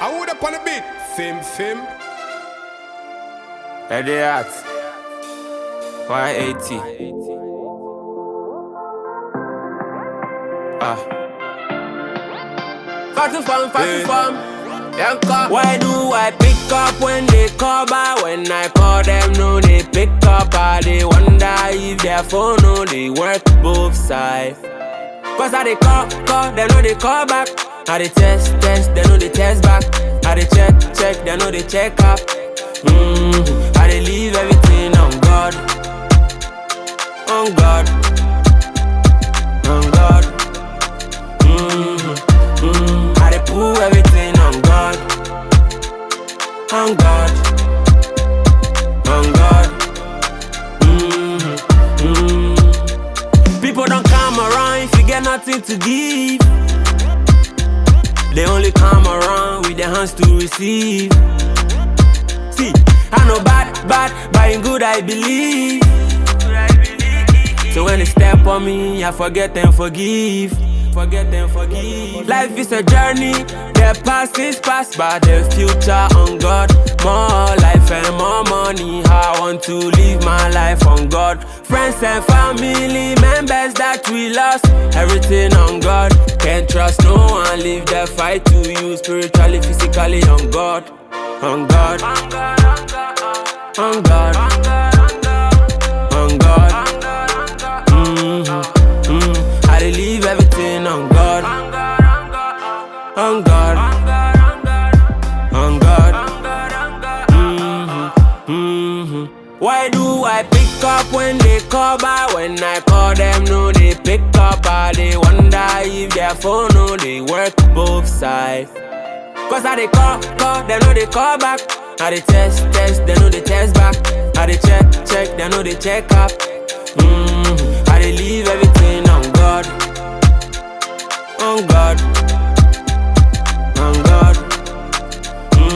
I would up on a bit. Fim. Idiot. 180. Fatu fam. Yanka. Why do I pick up when they call back? When I call them, no, they pick up. They wonder if their phone, no, they work both sides. Cause I they call, they know they call back. I they test, they know they test back. I they check, they know they check up. I they leave everything on God. On God. On God. I they pull everything on God. On God. On God. People don't come around if you get nothing to give. They only come around with their hands to receive. See, I know bad, but in good I believe. So when they step on me, I forget and forgive. Life is a journey, the past is past, but the future on God. More life and more money, I want to live my life on God. Friends and family members that we lost, everything on God. Can't trust no one, leave the fight to you, spiritually, physically on God. On God. On God. On God. On God. I dey leave everything on God. On God. On God. Why do I pick up when they call back? When I call them, no, they pick up. They wonder if their phone, no, they work both sides. Cause I they call, they know they call back. I they test, they know they test back. I they check, they know they check up. I they leave everything on God. On God. On God.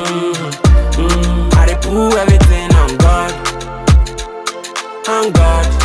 I they pull everything on God. On God.